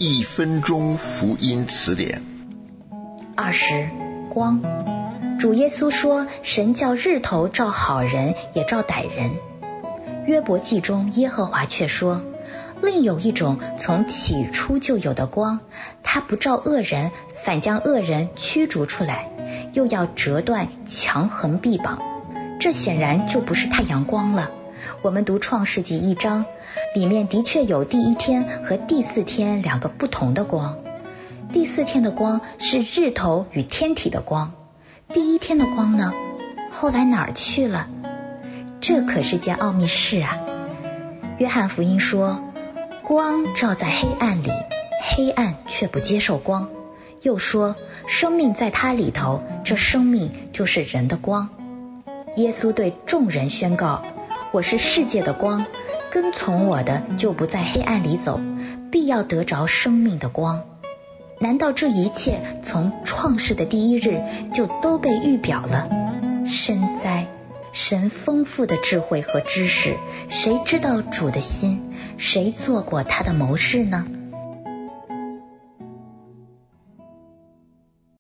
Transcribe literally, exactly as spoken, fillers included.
一分钟福音词典。 二十，光。主耶稣说，神叫日头照好人也照歹人。约伯记中耶和华却说，另有一种从起初就有的光，它不照恶人，反将恶人驱逐出来，又要折断强横臂膀。这显然就不是太阳光了。我们读创世纪一章，里面的确有第一天和第四天两个不同的光。第四天的光是日头与天体的光，第一天的光呢，后来哪儿去了？这可是件奥秘事啊。约翰福音说，光照在黑暗里，黑暗却不接受光。又说，生命在他里头，这生命就是人的光。耶稣对众人宣告，我是世界的光，跟从我的就不在黑暗里走，必要得着生命的光。难道这一切从创世的第一日就都被预表了？深哉，神丰富的智慧和知识，谁知道主的心？谁做过他的谋士呢？